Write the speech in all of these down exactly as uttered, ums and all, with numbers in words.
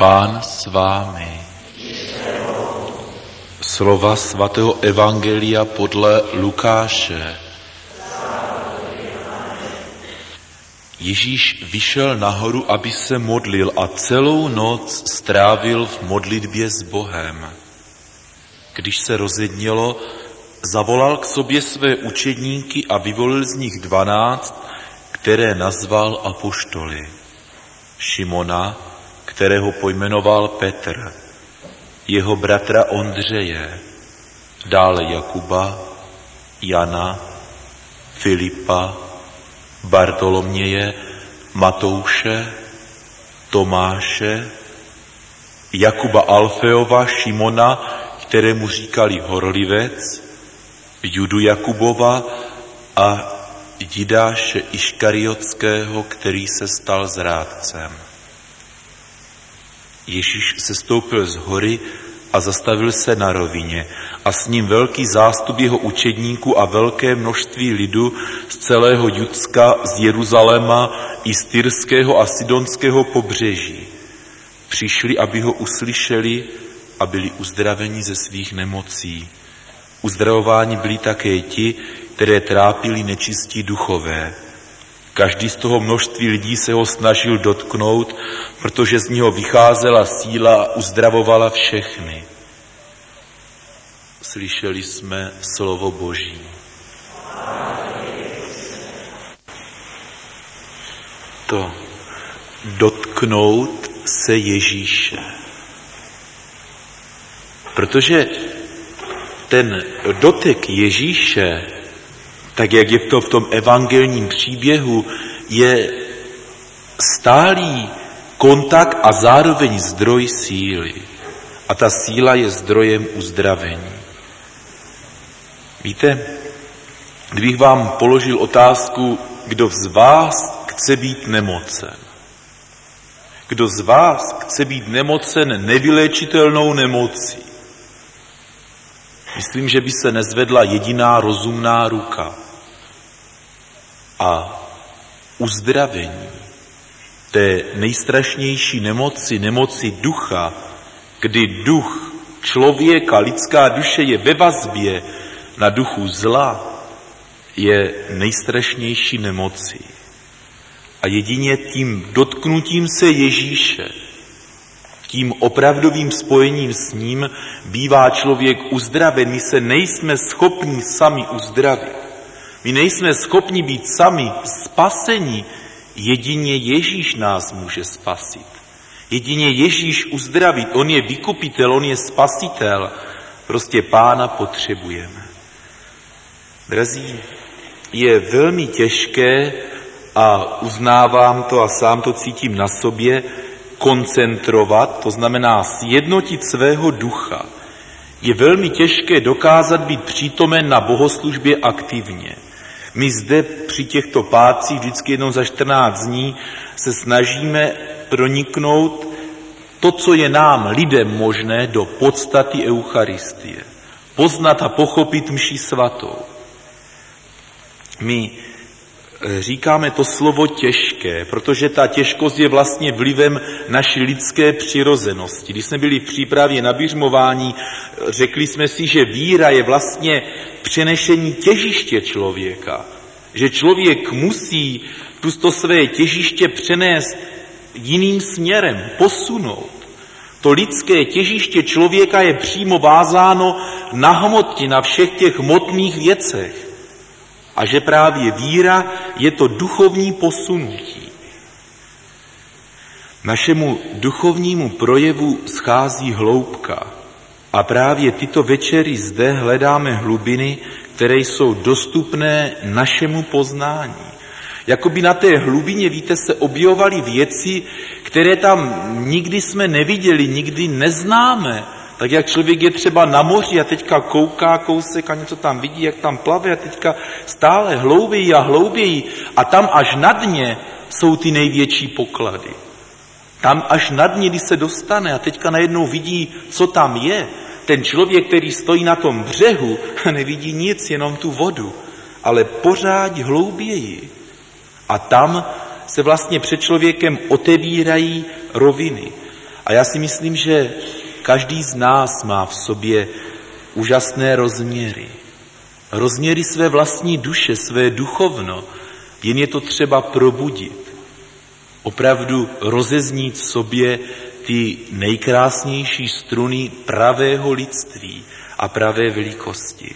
Pán s vámi. Slova svatého evangelia podle Lukáše. Ježíš vyšel nahoru, aby se modlil a celou noc strávil v modlitbě s Bohem. Když se rozednělo, zavolal k sobě své učedníky a vyvolil z nich dvanáct, které nazval apoštoly. Šimona, kterého pojmenoval Petr, jeho bratra Ondřeje, dále Jakuba, Jana, Filipa, Bartoloměje, Matouše, Tomáše, Jakuba Alfeova, Šimona, kterému říkali Horlivec, Judu Jakubova a Jidáše Iškariotského, který se stal zrádcem. Ježíš sestoupil z hory a zastavil se na rovině a s ním velký zástup jeho učedníků a velké množství lidu z celého Judska, z Jeruzaléma i z Tyrského a Sidonského pobřeží. Přišli, aby ho uslyšeli a byli uzdraveni ze svých nemocí. Uzdravováni byli také ti, které trápili nečistí duchové. Každý z toho množství lidí se ho snažil dotknout, protože z něho vycházela síla a uzdravovala všechny. Slyšeli jsme slovo Boží. To dotknout se Ježíše. Protože ten dotek Ježíše, tak jak je to v tom evangelním příběhu, je stálý kontakt a zároveň zdroj síly. A ta síla je zdrojem uzdravení. Víte, kdybych vám položil otázku, kdo z vás chce být nemocen? Kdo z vás chce být nemocen nevyléčitelnou nemocí? Myslím, že by se nezvedla jediná rozumná ruka. A uzdravení té nejstrašnější nemoci, nemoci ducha, kdy duch člověka, lidská duše je ve vazbě na duchu zla, je nejstrašnější nemocí. A jedině tím dotknutím se Ježíše, tím opravdovým spojením s ním bývá člověk uzdraven. My se nejsme schopni sami uzdravit. My nejsme schopni být sami spaseni. Jedině Ježíš nás může spasit. Jedině Ježíš uzdravit. On je vykupitel, on je spasitel. Prostě Pána potřebujeme. Drazí, je velmi těžké, a uznávám to a sám to cítím na sobě, koncentrovat, to znamená sjednotit svého ducha. Je velmi těžké dokázat být přítomen na bohoslužbě aktivně. My zde při těchto pátcích vždycky jednou za čtrnáct dní se snažíme proniknout to, co je nám lidem možné, do podstaty Eucharistie. Poznat a pochopit mši svatou. My říkáme to slovo těžké, protože ta těžkost je vlastně vlivem naší lidské přirozenosti. Když jsme byli v přípravě na biřmování, řekli jsme si, že víra je vlastně přenešení těžiště člověka. Že člověk musí to své těžiště přenést jiným směrem, posunout. To lidské těžiště člověka je přímo vázáno na hmotě, na všech těch hmotných věcech. A že právě víra je to duchovní posunutí. Našemu duchovnímu projevu schází hloubka a právě tyto večery zde hledáme hlubiny, které jsou dostupné našemu poznání. Jakoby na té hlubině, víte, se objevovaly věci, které tam nikdy jsme neviděli, nikdy neznáme. Tak jak člověk je třeba na moři a teďka kouká kousek a něco tam vidí, jak tam plave a teďka stále hlouběji a hlouběji a tam až na dně jsou ty největší poklady. Tam až na dně, když se dostane a teďka najednou vidí, co tam je, ten člověk, který stojí na tom břehu, nevidí nic, jenom tu vodu, ale pořád hlouběji. A tam se vlastně před člověkem otevírají roviny. A já si myslím, že každý z nás má v sobě úžasné rozměry. Rozměry své vlastní duše, své duchovno, jen je to třeba probudit. Opravdu rozeznít v sobě ty nejkrásnější struny pravého lidství a pravé velikosti.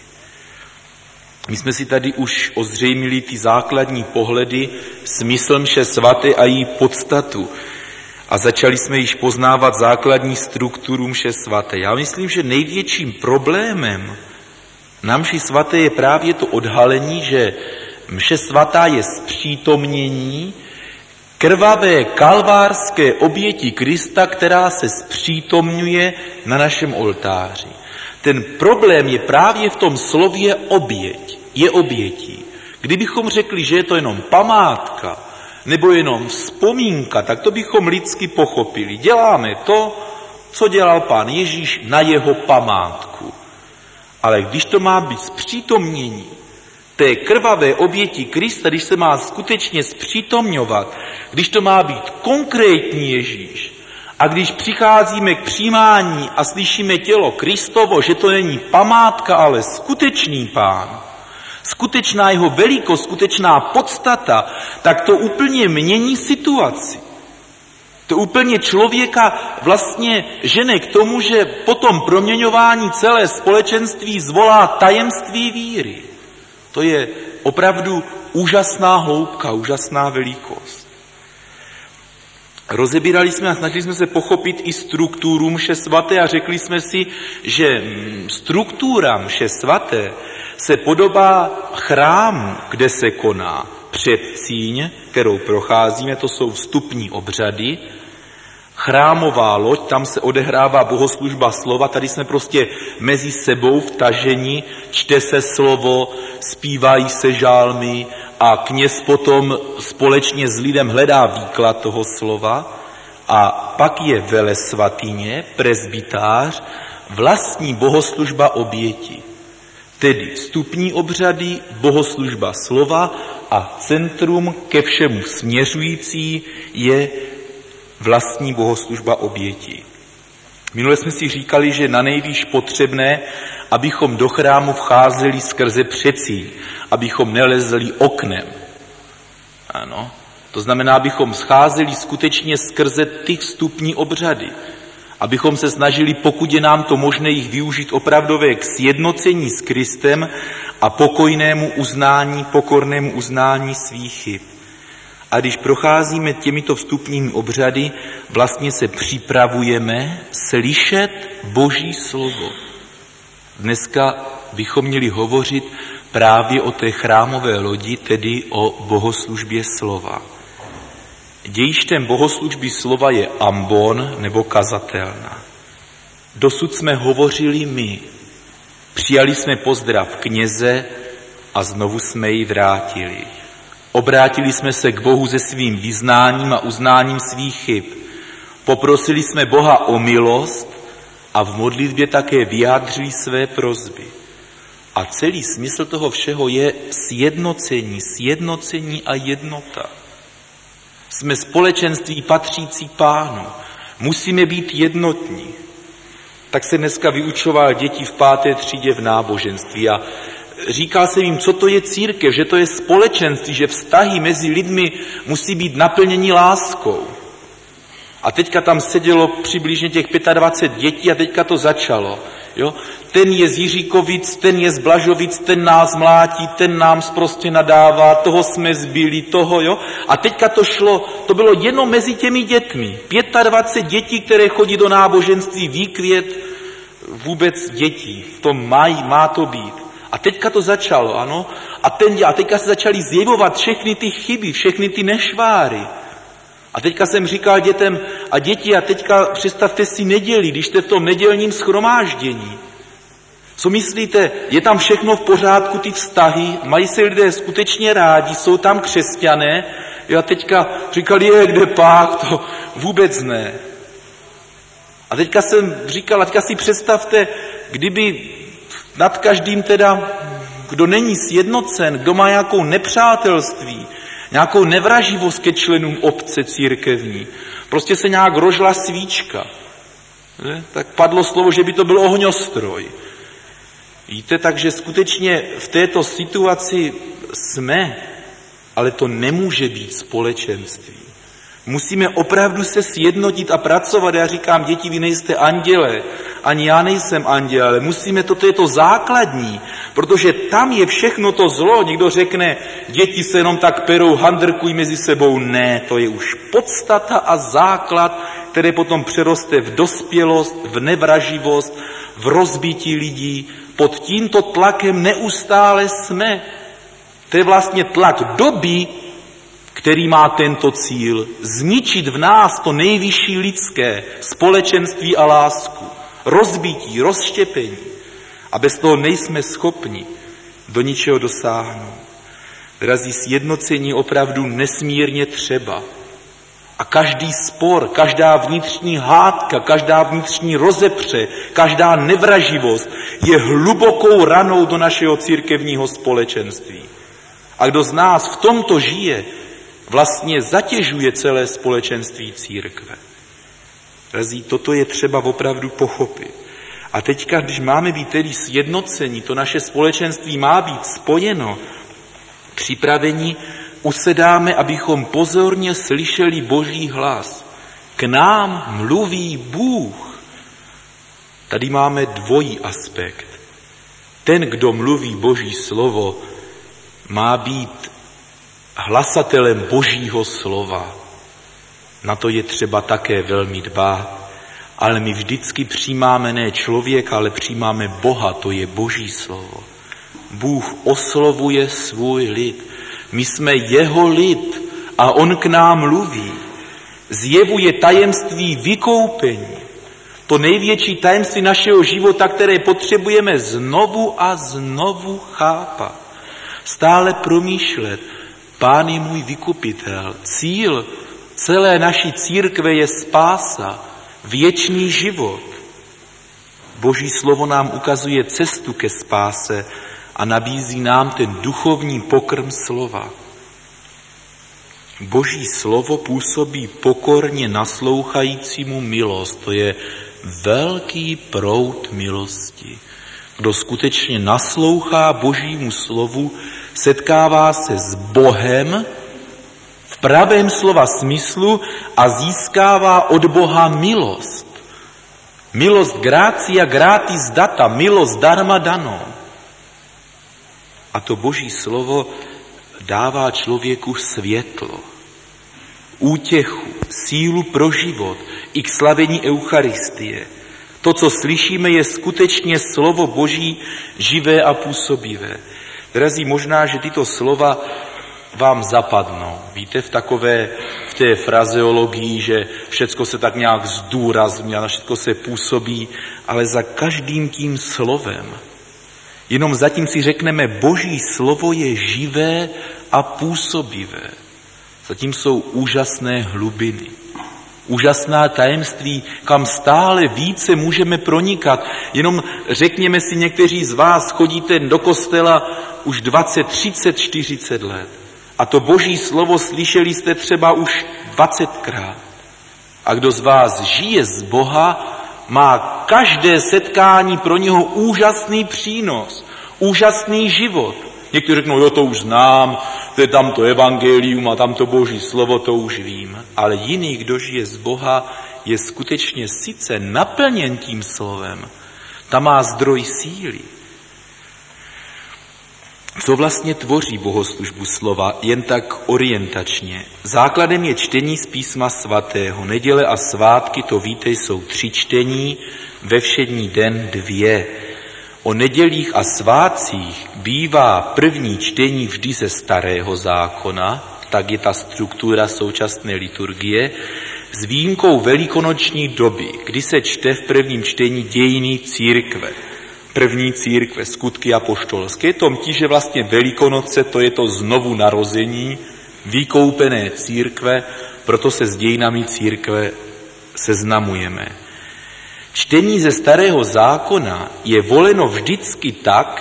My jsme si tady už ozřejmili ty základní pohledy, smysl mše svaté a její podstatu. A začali jsme již poznávat základní strukturu mše svaté. Já myslím, že největším problémem na mši svaté je právě to odhalení, že mše svatá je zpřítomnění krvavé kalvárské oběti Krista, která se zpřítomňuje na našem oltáři. Ten problém je právě v tom slově oběť. Je obětí. Kdybychom řekli, že je to jenom památka, nebo jenom vzpomínka, tak to bychom lidsky pochopili. Děláme to, co dělal Pán Ježíš na jeho památku. Ale když to má být zpřítomnění té krvavé oběti Krista, když se má skutečně zpřítomňovat, když to má být konkrétní Ježíš, a když přicházíme k přijímání a slyšíme tělo Kristovo, že to není památka, ale skutečný Pán, skutečná jeho velikost, skutečná podstata, tak to úplně mění situaci. To úplně člověka vlastně žene k tomu, že po tom proměňování celé společenství zvolá tajemství víry. To je opravdu úžasná hloubka, úžasná velikost. Rozebírali jsme a snažili jsme se pochopit i strukturu mše svaté a řekli jsme si, že struktura mše svaté se podobá chrámu, kde se koná předsíň, kterou procházíme, to jsou vstupní obřady, chrámová loď, tam se odehrává bohoslužba slova, tady jsme prostě mezi sebou vtaženi, čte se slovo, zpívají se žálmy a kněz potom společně s lidem hledá výklad toho slova a pak je velesvatyně, presbytář, vlastní bohoslužba oběti. Tedy vstupní obřady, bohoslužba slova a centrum ke všemu směřující je vlastní bohoslužba oběti. Minule jsme si říkali, že na nejvýš potřebné, abychom do chrámu vcházeli skrze předsíň, abychom nelezli oknem. Ano, to znamená, abychom scházeli skutečně skrze ty vstupní obřady. Abychom se snažili, pokud je nám to možné, jich využít opravdové k sjednocení s Kristem a pokojnému uznání, pokornému uznání svých chyb. A když procházíme těmito vstupními obřady, vlastně se připravujeme slyšet Boží slovo. Dneska bychom měli hovořit právě o té chrámové lodi, tedy o bohoslužbě slova. Dějištěm bohoslužby slova je ambon nebo kazatelna. Dosud jsme hovořili my, přijali jsme pozdrav kněze a znovu jsme ji vrátili. Obrátili jsme se k Bohu se svým vyznáním a uznáním svých chyb. Poprosili jsme Boha o milost a v modlitbě také vyjádřili své prosby. A celý smysl toho všeho je sjednocení, sjednocení a jednota. Jsme společenství patřící Pánu. Musíme být jednotní. Tak se dneska vyučoval děti v páté třídě v náboženství a říkal jsem jim, co to je církev, že to je společenství, že vztahy mezi lidmi musí být naplnění láskou. A teďka tam sedělo přibližně těch dvacet pět dětí a teďka to začalo. Jo? Ten je z Jiříkovic, ten je z Blažovic, ten nás mlátí, ten nám prostě nadává, toho jsme zbili, toho, jo. A teďka to šlo, to bylo jenom mezi těmi dětmi. dvacet pět dětí, které chodí do náboženství, výkvět vůbec dětí. V tom mají, má to být. A teďka to začalo, ano. A, ten, a teďka se začaly zjevovat všechny ty chyby, všechny ty nešváry. A teďka jsem říkal dětem, a děti, a teďka představte si neděli, když jste v tom nedělním shromáždění. Co myslíte, je tam všechno v pořádku, ty vztahy, mají se lidé skutečně rádi, jsou tam křesťané? Jo, a teďka říkali, je, kde pak, to vůbec ne. A teďka jsem říkal, a teďka si představte, kdyby nad každým teda, kdo není sjednocen, kdo má nějakou nepřátelství, nějakou nevraživost ke členům obce církevní, prostě se nějak rožla svíčka. Ne? Tak padlo slovo, že by to byl ohňostroj. Víte, takže skutečně v této situaci jsme, ale to nemůže být společenství. Musíme opravdu se sjednotit a pracovat. Já říkám, děti, vy nejste anděle, ani já nejsem anděl, ale musíme, toto je to základní, protože tam je všechno to zlo. Někdo řekne, děti se jenom tak perou, handrkují mezi sebou. Ne, to je už podstata a základ, které potom přeroste v dospělost, v nevraživost, v rozbití lidí. Pod tímto tlakem neustále jsme. To je vlastně tlak doby, který má tento cíl, zničit v nás to nejvyšší lidské, společenství a lásku, rozbití, rozštěpení. A bez toho nejsme schopni do ničeho dosáhnout. Drazí, sjednocení opravdu nesmírně třeba. A každý spor, každá vnitřní hádka, každá vnitřní rozepře, každá nevraživost je hlubokou ranou do našeho církevního společenství. A kdo z nás v tomto žije, vlastně zatěžuje celé společenství církve. Drazí, toto je třeba opravdu pochopit. A teďka, když máme být tedy sjednocení, to naše společenství má být spojeno, připraveni, usedáme, abychom pozorně slyšeli Boží hlas. K nám mluví Bůh. Tady máme dvojí aspekt. Ten, kdo mluví Boží slovo, má být hlasatelem Božího slova. Na to je třeba také velmi dbát. Ale my vždycky přijímáme ne člověka, ale přijímáme Boha, to je Boží slovo. Bůh oslovuje svůj lid. My jsme jeho lid a on k nám mluví. Zjevuje tajemství vykoupení. To největší tajemství našeho života, které potřebujeme znovu a znovu chápat. Stále promýšlet. Pán je můj vykupitel. Cíl celé naší církve je spása, věčný život. Boží slovo nám ukazuje cestu ke spáse a nabízí nám ten duchovní pokrm slova. Boží slovo působí pokorně naslouchajícímu milost. To je velký proud milosti. Kdo skutečně naslouchá Božímu slovu, setkává se s Bohem v pravém slova smyslu a získává od Boha milost. Milost gratia gratis data, milost darma danou. A to Boží slovo dává člověku světlo, útěchu, sílu pro život i k slavení Eucharistie. To, co slyšíme, je skutečně slovo Boží živé a působivé. Drazí, možná, že tyto slova vám zapadnou. Víte, v takové, v té frazeologii, že všecko se tak nějak zdůrazňuje, na všecko se působí, ale za každým tím slovem, jenom zatím si řekneme, Boží slovo je živé a působivé. Zatím jsou úžasné hlubiny. Úžasná tajemství, kam stále více můžeme pronikat. Jenom řekněme si, někteří z vás chodíte do kostela už dvacet, třicet, čtyřicet let. A to Boží slovo slyšeli jste třeba už dvacetkrát. A kdo z vás žije z Boha, má každé setkání pro něho úžasný přínos, úžasný život. Někteří řeknou, jo, to už znám, to je tamto evangelium a tamto Boží slovo, to už vím. Ale jiný, kdo žije z Boha, je skutečně sice naplněn tím slovem. Tam má zdroj síly. Co vlastně tvoří bohoslužbu slova, jen tak orientačně? Základem je čtení z písma svatého. Neděle a svátky, to víte, jsou tři čtení, ve všední den dvě. O nedělích a svátcích bývá první čtení vždy ze starého zákona, tak je ta struktura současné liturgie, s výjimkou velikonoční doby, kdy se čte v prvním čtení dějiny církve. První církve, skutky apoštolské, tom tí, že vlastně Velikonoce, to je to znovu narození, vykoupené církve, proto se s dějinami církve seznamujeme. Čtení ze starého zákona je voleno vždycky tak,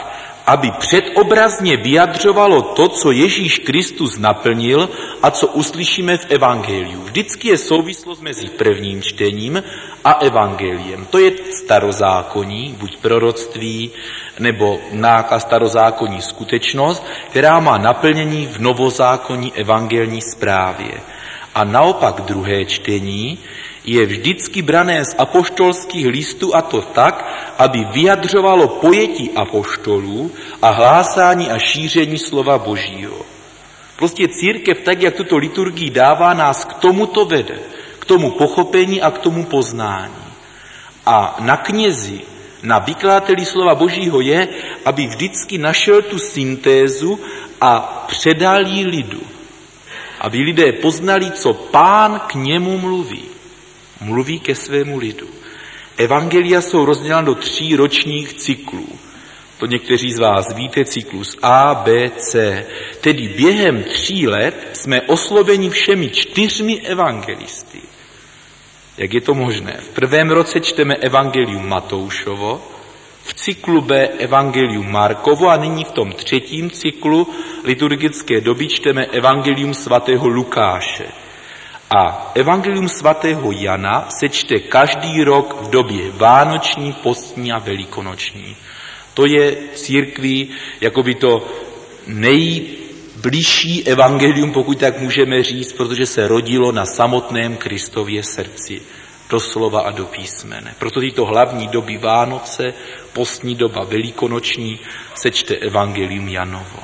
aby předobrazně vyjadřovalo to, co Ježíš Kristus naplnil a co uslyšíme v evangeliu. Vždycky je souvislost mezi prvním čtením a evangeliem. To je starozákonní, buď proroctví, nebo nějaká starozákonní skutečnost, která má naplnění v novozákonní evangelní zprávě. A naopak druhé čtení je vždycky brané z apoštolských listů, a to tak, aby vyjadřovalo pojetí apoštolů a hlásání a šíření slova Božího. Prostě církev, tak jak tuto liturgii dává, nás k tomuto vede, k tomu pochopení a k tomu poznání. A na knězi, na vykladateli slova Božího je, aby vždycky našel tu syntézu a předal ji lidu. Aby lidé poznali, co Pán k němu mluví. Mluví ke svému lidu. Evangelia jsou rozdělena do tří ročních cyklů. To někteří z vás víte, cyklus A, B, C. Tedy během tří let jsme osloveni všemi čtyřmi evangelisty. Jak je to možné? V prvém roce čteme evangelium Matoušovo, v cyklu B evangelium Markovo a nyní v tom třetím cyklu liturgické doby čteme evangelium svatého Lukáše. A evangelium svatého Jana se čte každý rok v době vánoční, postní a velikonoční. To je církví jakoby to nejbližší evangelium, pokud tak můžeme říct, protože se rodilo na samotném Kristově srdci, doslova a do písmene. Proto tyto hlavní doby Vánoce, postní doba velikonoční, se čte evangelium Janovo.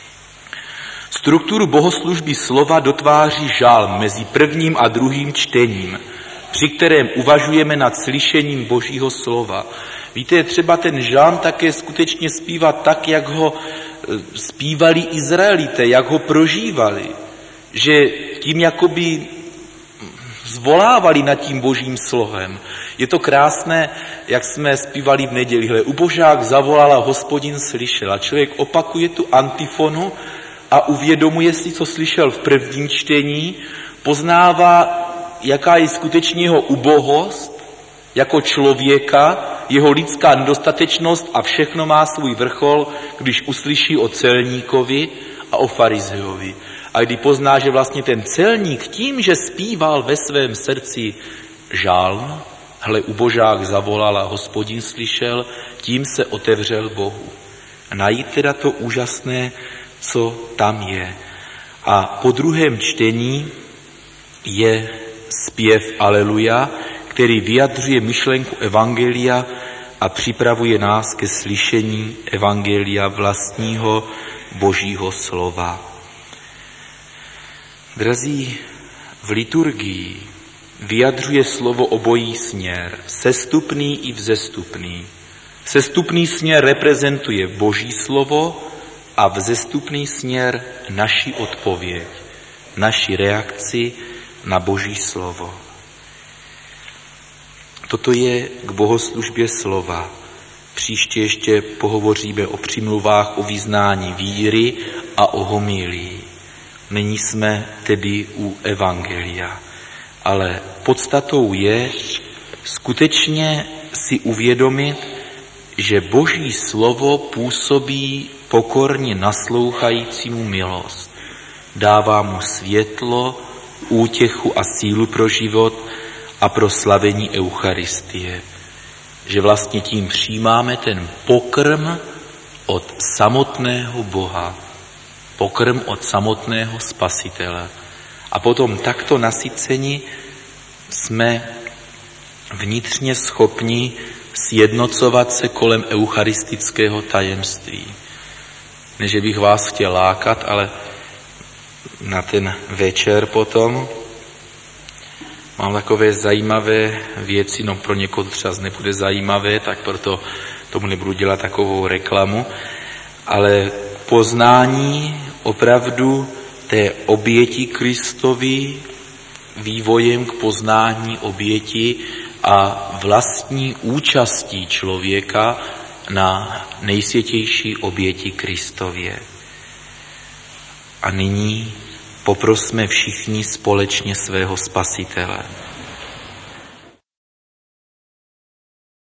Strukturu bohoslužby slova dotváří žalm mezi prvním a druhým čtením, při kterém uvažujeme nad slyšením Božího slova. Víte, třeba ten žalm také skutečně zpívá tak, jak ho zpívali Izraelité, jak ho prožívali, že tím jakoby zvolávali nad tím Božím slovem. Je to krásné, jak jsme zpívali v neděli. Hle, ubožák zavolala, Hospodin slyšel. A člověk opakuje tu antifonu a uvědomuje si, co slyšel v prvním čtení, poznává, jaká je skutečně jeho ubohost jako člověka, jeho lidská nedostatečnost a všechno má svůj vrchol, když uslyší o celníkovi a o farizeovi. A kdy pozná, že vlastně ten celník tím, že zpíval ve svém srdci žálm, hle, ubožák zavolal a Hospodin slyšel, tím se otevřel Bohu. A najít teda to úžasné, co tam je. A po druhém čtení je zpěv Aleluja, který vyjadřuje myšlenku evangelia a připravuje nás ke slyšení evangelia vlastního Božího slova. Drazí, v liturgii vyjadřuje slovo obojí směr, sestupný i vzestupný. Sestupný směr reprezentuje Boží slovo a vzestupný směr naši odpověď, naši reakci na Boží slovo. Toto je k bohoslužbě slova. Příště ještě pohovoříme o přimluvách, o vyznání víry a o homilii. Nyní jsme tedy u evangelia. Ale podstatou je skutečně si uvědomit, že Boží slovo působí pokorně naslouchajícímu milost. Dává mu světlo, útěchu a sílu pro život a pro slavení Eucharistie. Že vlastně tím přijímáme ten pokrm od samotného Boha, pokrm od samotného Spasitele. A potom takto nasyceni jsme vnitřně schopni sjednocovat se kolem eucharistického tajemství. Ne, že bych vás chtěl lákat, ale na ten večer potom mám takové zajímavé věci, no pro někoho třeba nebude zajímavé, tak proto tomu nebudu dělat takovou reklamu, ale poznání opravdu té oběti Kristovi, vývojem k poznání oběti a vlastní účastí člověka na nejsvětější oběti Kristově. A nyní poprosme všichni společně svého Spasitele.